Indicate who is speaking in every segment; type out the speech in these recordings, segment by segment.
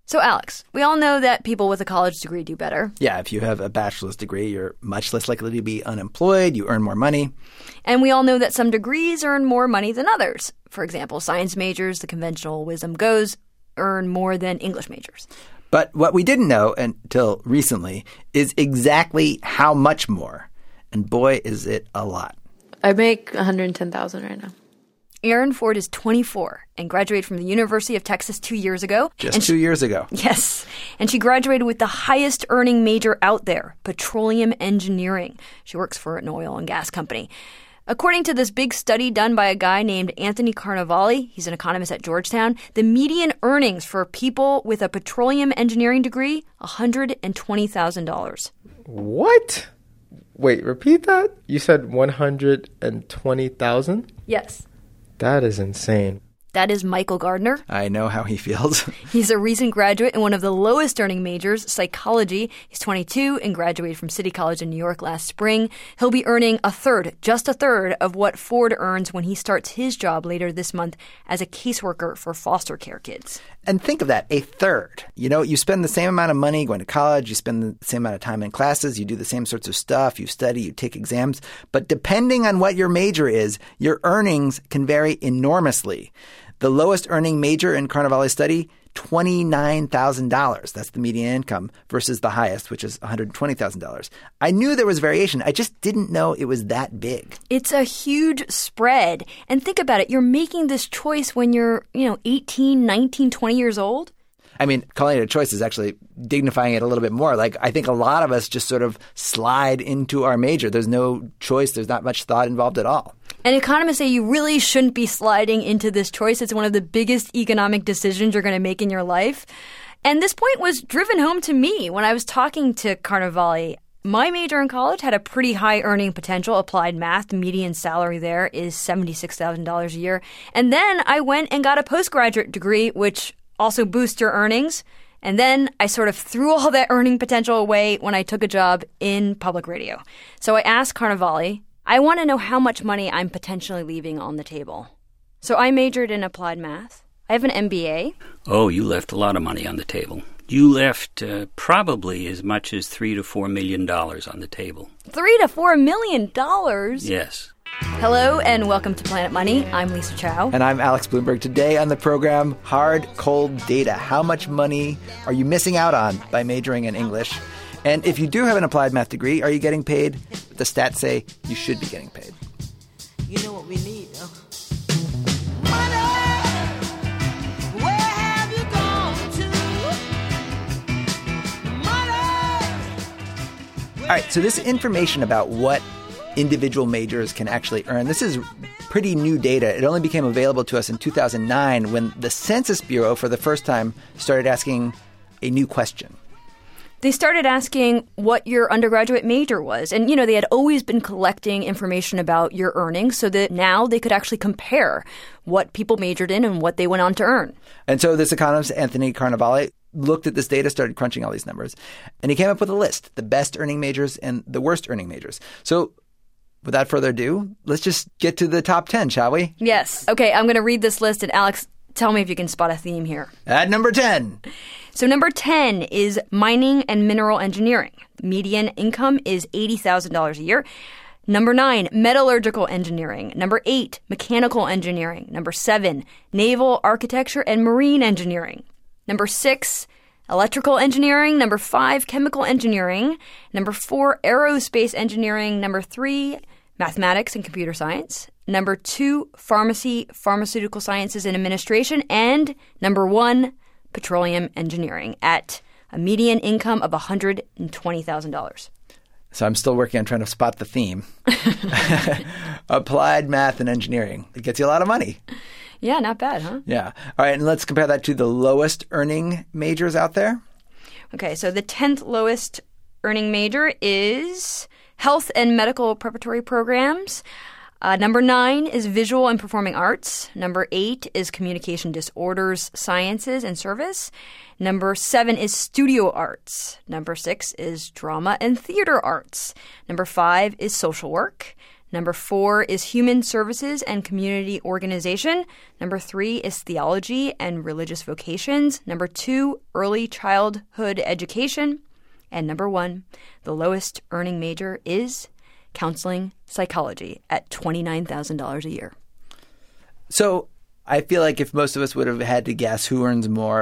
Speaker 1: So, Alex, we all know that people with a college degree do better.
Speaker 2: Yeah, if you have a bachelor's degree, you're much less likely to be unemployed. You earn more money.
Speaker 1: And we all know that some degrees earn more money than others. For example, science majors, the conventional wisdom goes, earn more than English majors.
Speaker 2: But what we didn't know until recently is exactly how much more. And boy, is it a lot.
Speaker 3: I make $110,000 right now.
Speaker 1: Erin Ford is 24 and graduated from the University of Texas 2 years ago.
Speaker 2: Just 2 years ago.
Speaker 1: Yes. And she graduated with the highest earning major out there, petroleum engineering. She works for an oil and gas company. According to this big study done by a guy named Anthony Carnevale, he's an economist at Georgetown, the median earnings for people with a petroleum engineering degree, $120,000.
Speaker 4: What? Wait, repeat that? You said 120,000?
Speaker 1: Yes.
Speaker 4: That is insane.
Speaker 1: That is Michael Gardner.
Speaker 2: I know how he feels.
Speaker 1: He's a recent graduate in one of the lowest earning majors, psychology. He's 22 and graduated from City College in New York last spring. He'll be earning just a third of what Ford earns when he starts his job later this month as a caseworker for foster care kids.
Speaker 2: And think of that, a third. You know, you spend the same amount of money going to college, you spend the same amount of time in classes, you do the same sorts of stuff, you study, you take exams. But depending on what your major is, your earnings can vary enormously. The lowest earning major in Carnevale's study, $29,000. That's the median income versus the highest, which is $120,000. I knew there was variation. I just didn't know it was that big.
Speaker 1: It's a huge spread. And think about it. You're making this choice when you're, 18, 19, 20 years old.
Speaker 2: I mean, calling it a choice is actually dignifying it a little bit more. Like, I think a lot of us just sort of slide into our major. There's no choice. There's not much thought involved at all.
Speaker 1: And economists say you really shouldn't be sliding into this choice. It's one of the biggest economic decisions you're going to make in your life. And this point was driven home to me when I was talking to Carnevale. My major in college had a pretty high earning potential, applied math. The median salary there is $76,000 a year. And then I went and got a postgraduate degree, which also boosts your earnings. And then I sort of threw all that earning potential away when I took a job in public radio. So I asked Carnevale, I want to know how much money I'm potentially leaving on the table. So I majored in applied math. I have an MBA.
Speaker 5: Oh, you left a lot of money on the table. You left probably as much as $3 to $4 million on the table.
Speaker 1: $3 to $4 million?
Speaker 5: Yes.
Speaker 1: Hello and welcome to Planet Money. I'm Lisa Chow.
Speaker 2: And I'm Alex Bloomberg. Today on the program, hard, cold data. How much money are you missing out on by majoring in English? And if you do have an applied math degree, are you getting paid? The stats say you should be getting paid.
Speaker 6: You know what we need, though? Money! Where have you gone to? Money!
Speaker 2: All right, so this information about what individual majors can actually earn, this is pretty new data. It only became available to us in 2009 when the Census Bureau, for the first time, started asking a new question.
Speaker 1: They started asking what your undergraduate major was. And, they had always been collecting information about your earnings so that now they could actually compare what people majored in and what they went on to earn.
Speaker 2: And so this economist, Anthony Carnevale, looked at this data, started crunching all these numbers, and he came up with a list, the best earning majors and the worst earning majors. So without further ado, let's just get to the top 10, shall we?
Speaker 1: Yes. Okay, I'm going to read this list, and Alex, tell me if you can spot a theme here.
Speaker 2: At number 10.
Speaker 1: So number 10 is mining and mineral engineering. Median income is $80,000 a year. Number 9, metallurgical engineering. Number 8, mechanical engineering. Number 7, naval architecture and marine engineering. Number 6, electrical engineering. Number 5, chemical engineering. Number 4, aerospace engineering. Number 3, mathematics and computer science. Number 2, pharmacy, pharmaceutical sciences and administration. And number 1, petroleum engineering at a median income of $120,000.
Speaker 2: So I'm still working on trying to spot the theme. Applied math and engineering. It gets you a lot of money.
Speaker 1: Yeah, not bad, huh?
Speaker 2: Yeah. All right, and let's compare that to the lowest earning majors out there.
Speaker 1: Okay, so the 10th lowest earning major is health and medical preparatory programs. Number 9 is visual and performing arts. Number 8 is communication disorders, sciences, and service. Number 7 is studio arts. Number 6 is drama and theater arts. Number 5 is social work. Number 4 is human services and community organization. Number 3 is theology and religious vocations. Number 2, early childhood education. And number 1, the lowest earning major is counseling psychology at $29,000 a year.
Speaker 2: So I feel like if most of us would have had to guess who earns more,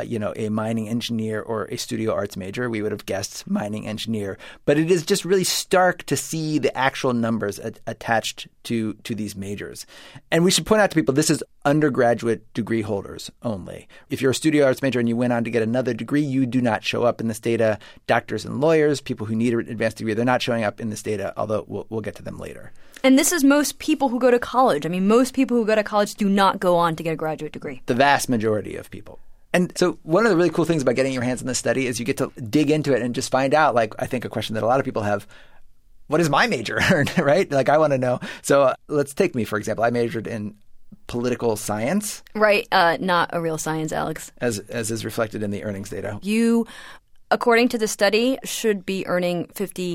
Speaker 2: a mining engineer or a studio arts major, we would have guessed mining engineer. But it is just really stark to see the actual numbers attached to these majors. And we should point out to people, this is undergraduate degree holders only. If you're a studio arts major and you went on to get another degree, you do not show up in this data. Doctors and lawyers, people who need an advanced degree, they're not showing up in this data, although we'll get to them later.
Speaker 1: And this is most people who go to college. I mean, most people who go to college do not go on to get a graduate degree.
Speaker 2: The vast majority of people. And so one of the really cool things about getting your hands on this study is you get to dig into it and just find out, like, I think a question that a lot of people have, what does my major earn, right? Like, I want to know. So let's take me, for example. I majored in political science.
Speaker 1: Right. Not a real science, Alex.
Speaker 2: As is reflected in the earnings data.
Speaker 1: You, according to the study, should be earning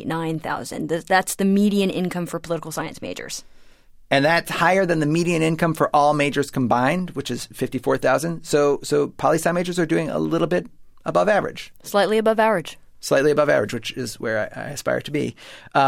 Speaker 1: $59,000. That's the median income for political science majors.
Speaker 2: And that's higher than the median income for all majors combined, which is $54,000. So poli-sci majors are doing a little bit above average.
Speaker 1: Slightly above average.
Speaker 2: Slightly above average, which is where I aspire to be.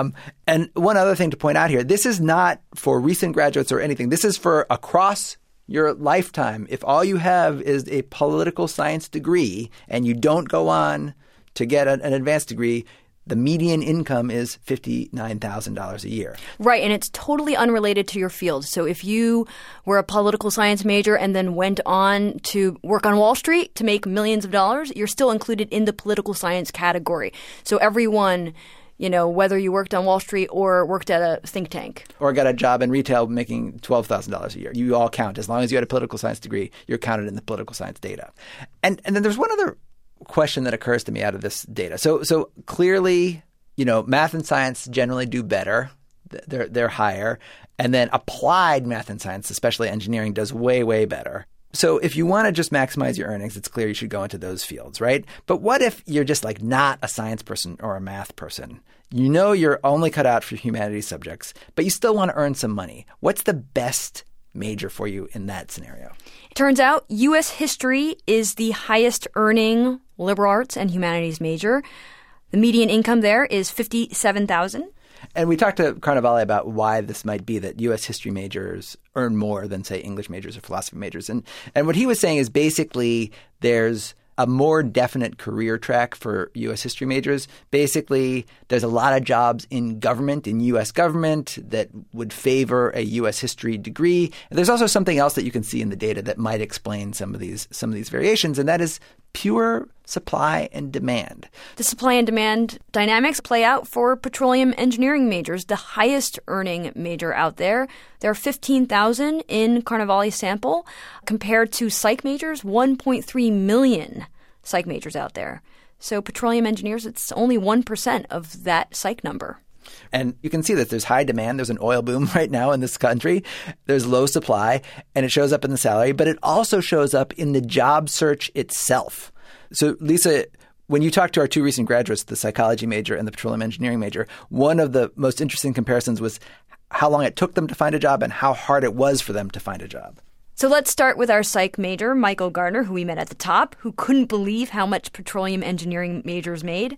Speaker 2: And one other thing to point out here, this is not for recent graduates or anything. This is for across your lifetime. If all you have is a political science degree and you don't go on to get an advanced degree, the median income is $59,000 a year.
Speaker 1: Right, and it's totally unrelated to your field. So if you were a political science major and then went on to work on Wall Street to make millions of dollars, you're still included in the political science category. So everyone, whether you worked on Wall Street or worked at a think tank.
Speaker 2: Or got a job in retail making $12,000 a year. You all count. As long as you had a political science degree, you're counted in the political science data. And then there's one other question that occurs to me out of this data. So clearly, math and science generally do better. They're higher. And then applied math and science, especially engineering, does way, way better. So if you want to just maximize your earnings, it's clear you should go into those fields, right? But what if you're just like not a science person or a math person? You're only cut out for humanities subjects, but you still want to earn some money. What's the best major for you in that scenario?
Speaker 1: It turns out U.S. history is the highest earning liberal arts and humanities major. The median income there is $57,000.
Speaker 2: And we talked to Carnevale about why this might be that U.S. history majors earn more than, say, English majors or philosophy majors. And what he was saying is basically there's a more definite career track for U.S. history majors. Basically, there's a lot of jobs in government, in U.S. government, that would favor a U.S. history degree. And there's also something else that you can see in the data that might explain some of these variations, and that is pure supply and demand.
Speaker 1: The supply and demand dynamics play out for petroleum engineering majors, the highest earning major out there. There are 15,000 in Carnevale's sample compared to psych majors, 1.3 million psych majors out there. So petroleum engineers, it's only 1% of that psych number.
Speaker 2: And you can see that there's high demand. There's an oil boom right now in this country. There's low supply, and it shows up in the salary, but it also shows up in the job search itself. So, Lisa, when you talked to our two recent graduates, the psychology major and the petroleum engineering major, one of the most interesting comparisons was how long it took them to find a job and how hard it was for them to find a job.
Speaker 1: So let's start with our psych major, Michael Gardner, who we met at the top, who couldn't believe how much petroleum engineering majors made.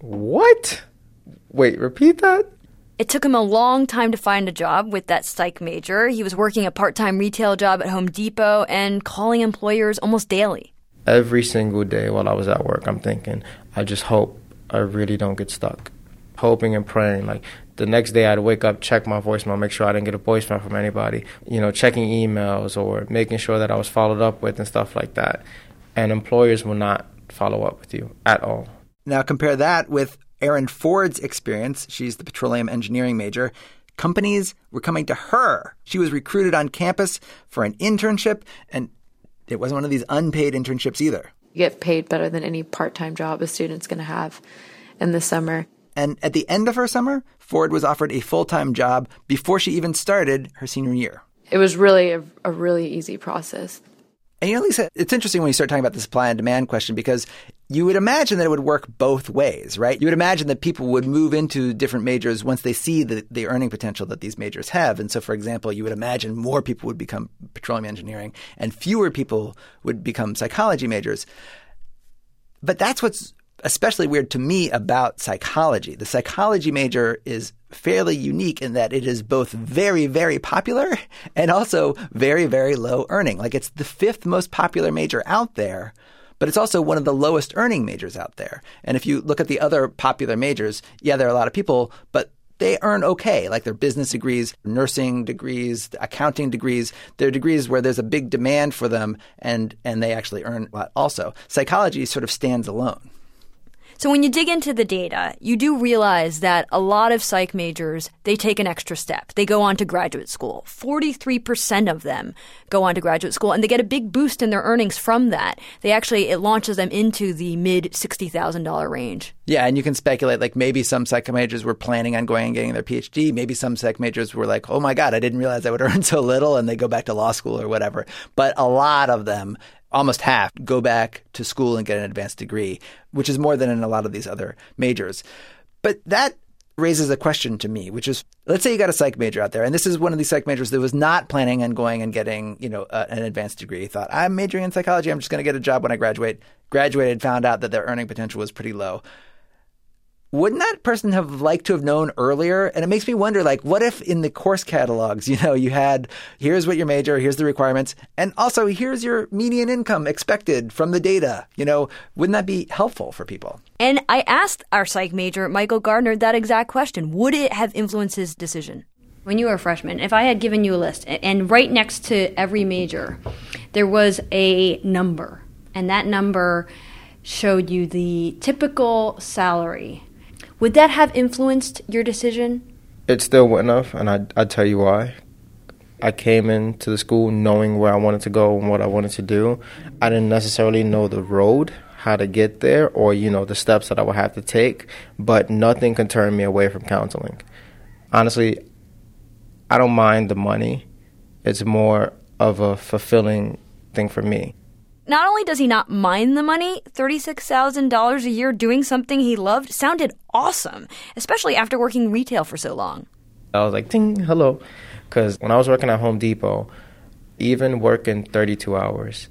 Speaker 4: What? Wait, repeat that?
Speaker 1: It took him a long time to find a job with that psych major. He was working a part-time retail job at Home Depot and calling employers almost daily.
Speaker 4: Every single day while I was at work, I'm thinking, I just hope I really don't get stuck. Hoping and praying. Like, the next day I'd wake up, check my voicemail, make sure I didn't get a voicemail from anybody. Checking emails or making sure that I was followed up with and stuff like that. And employers will not follow up with you at all.
Speaker 2: Now compare that with Erin Ford's experience. She's the petroleum engineering major. Companies were coming to her. She was recruited on campus for an internship, and it wasn't one of these unpaid internships either.
Speaker 3: You get paid better than any part-time job a student's going to have in the summer.
Speaker 2: And at the end of her summer, Ford was offered a full-time job before she even started her senior year.
Speaker 3: It was really a really easy process.
Speaker 2: And Lisa, it's interesting when you start talking about the supply and demand question, because you would imagine that it would work both ways, right? You would imagine that people would move into different majors once they see the earning potential that these majors have. And so, for example, you would imagine more people would become petroleum engineering and fewer people would become psychology majors. But that's what's especially weird to me about psychology. The psychology major is fairly unique in that it is both very, very popular and also very, very low earning. Like, it's the 5th most popular major out there. But it's also one of the lowest earning majors out there. And if you look at the other popular majors, yeah, there are a lot of people, but they earn okay. Like, their business degrees, nursing degrees, accounting degrees. They're degrees where there's a big demand for them and they actually earn a lot also. Psychology sort of stands alone.
Speaker 1: So when you dig into the data, you do realize that a lot of psych majors, they take an extra step. They go on to graduate school. 43% of them go on to graduate school, and they get a big boost in their earnings from that. It launches them into the mid-$60,000 range.
Speaker 2: Yeah, and you can speculate, like, maybe some psych majors were planning on going and getting their PhD. Maybe some psych majors were like, oh my God, I didn't realize I would earn so little, and they go back to law school or whatever. But a lot of them, almost half, go back to school and get an advanced degree, which is more than in a lot of these other majors. But that raises a question to me, which is, let's say you got a psych major out there, and this is one of these psych majors that was not planning on going and getting, an advanced degree. He thought, I'm majoring in psychology, I'm just going to get a job when I graduated, found out that their earning potential was pretty low. Wouldn't that person have liked to have known earlier? And it makes me wonder, like, what if in the course catalogs, you had, here's what your major, here's the requirements, and also here's your median income expected from the data. Wouldn't that be helpful for people?
Speaker 1: And I asked our psych major, Michael Gardner, that exact question. Would it have influenced his decision? When you were a freshman, if I had given you a list, and right next to every major, there was a number, and that number showed you the typical salary, would that have influenced your decision?
Speaker 4: It still wouldn't have, and I'd tell you why. I came into the school knowing where I wanted to go and what I wanted to do. I didn't necessarily know the road, how to get there, or, the steps that I would have to take, but nothing can turn me away from counseling. Honestly, I don't mind the money. It's more of a fulfilling thing for me.
Speaker 1: Not only does he not mind the money, $36,000 a year doing something he loved sounded awesome, especially after working retail for so long.
Speaker 4: I was like, ding, hello. Because when I was working at Home Depot, even working 32 hours,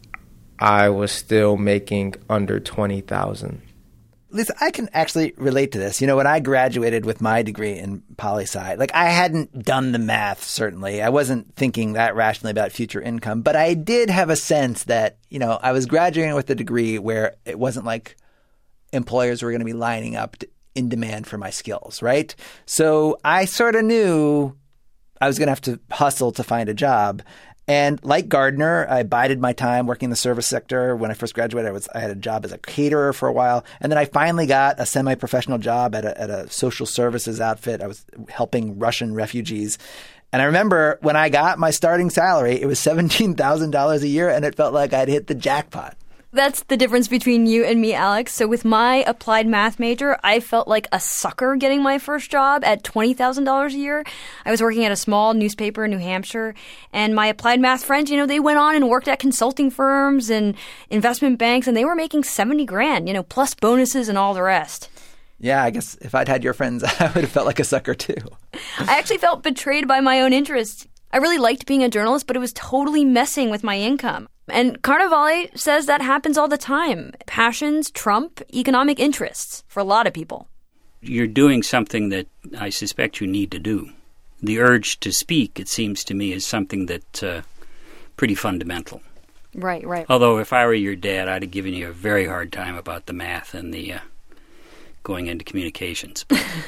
Speaker 4: I was still making under $20,000.
Speaker 2: Lisa, I can actually relate to this. When I graduated with my degree in poli-sci, I hadn't done the math, certainly. I wasn't thinking that rationally about future income, but I did have a sense that, I was graduating with a degree where it wasn't like employers were going to be lining up in demand for my skills, right? So I sort of knew I was going to have to hustle to find a job. And like Gardner, I bided my time working in the service sector. When I first graduated, I had a job as a caterer for a while. And then I finally got a semi-professional job at a social services outfit. I was helping Russian refugees. And I remember when I got my starting salary, it was $17,000 a year, and it felt like I'd hit the jackpot.
Speaker 1: That's the difference between you and me, Alex. So with my applied math major, I felt like a sucker getting my first job at $20,000 a year. I was working at a small newspaper in New Hampshire, and my applied math friends, they went on and worked at consulting firms and investment banks, and they were making $70,000, plus bonuses and all the rest.
Speaker 2: Yeah, I guess if I'd had your friends, I would have felt like a sucker too.
Speaker 1: I actually felt betrayed by my own interests. I really liked being a journalist, but it was totally messing with my income. And Carnevale says that happens all the time. Passions trump economic interests for a lot of people.
Speaker 5: You're doing something that I suspect you need to do. The urge to speak, it seems to me, is something that's pretty fundamental.
Speaker 1: Right.
Speaker 5: Although if I were your dad, I'd have given you a very hard time about the math and the going into communications.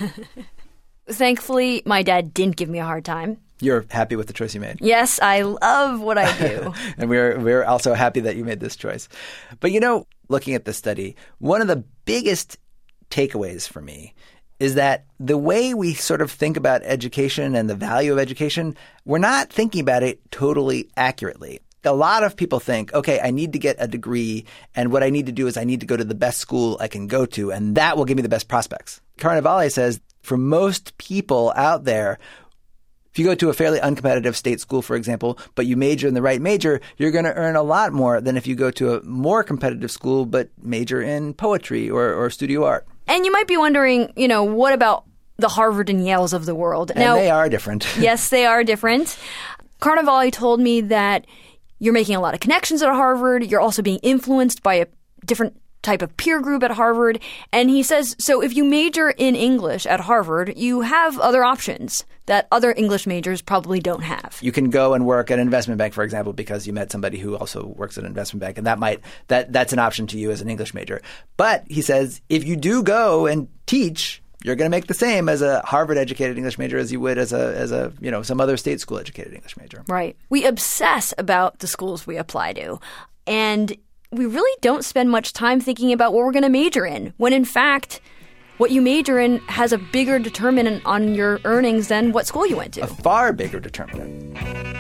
Speaker 1: Thankfully, my dad didn't give me a hard time.
Speaker 2: You're happy with the choice you made.
Speaker 1: Yes, I love what I do.
Speaker 2: And we're also happy that you made this choice. But looking at this study, one of the biggest takeaways for me is that the way we sort of think about education and the value of education, we're not thinking about it totally accurately. A lot of people think, okay, I need to get a degree, and what I need to do is I need to go to the best school I can go to, and that will give me the best prospects. Carnevale says for most people out there, If you go to a fairly uncompetitive state school, for example, but you major in the right major, you're going to earn a lot more than if you go to a more competitive school but major in poetry or studio art.
Speaker 1: And you might be wondering, what about the Harvard and Yales of the world?
Speaker 2: And they are different.
Speaker 1: Yes, they are different. Carnevale told me that you're making a lot of connections at Harvard. You're also being influenced by a different type of peer group at Harvard. And he says, so if you major in English at Harvard, you have other options that other English majors probably don't have.
Speaker 2: You can go and work at an investment bank, for example, because you met somebody who also works at an investment bank, and that's an option to you as an English major. But he says, if you do go and teach, you're going to make the same as a Harvard-educated English major as you would as a some other state school-educated English major.
Speaker 1: Right. We obsess about the schools we apply to, and we really don't spend much time thinking about what we're going to major in, when in fact, what you major in has a bigger determinant on your earnings than what school you went to.
Speaker 2: A far bigger determinant.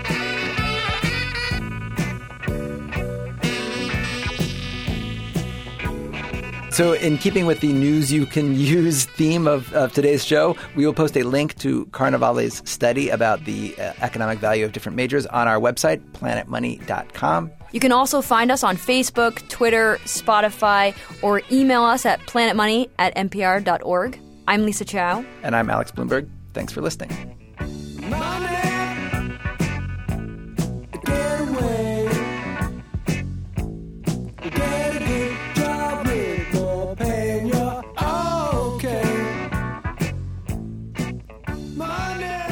Speaker 2: So in keeping with the news you can use theme of today's show, we will post a link to Carnevale's study about the economic value of different majors on our website, planetmoney.com.
Speaker 1: You can also find us on Facebook, Twitter, Spotify, or email us at planetmoney@npr.org. I'm Lisa Chow.
Speaker 2: And I'm Alex Bloomberg. Thanks for listening.
Speaker 6: Money, get away. Get a good job with more pay and you're okay. Money.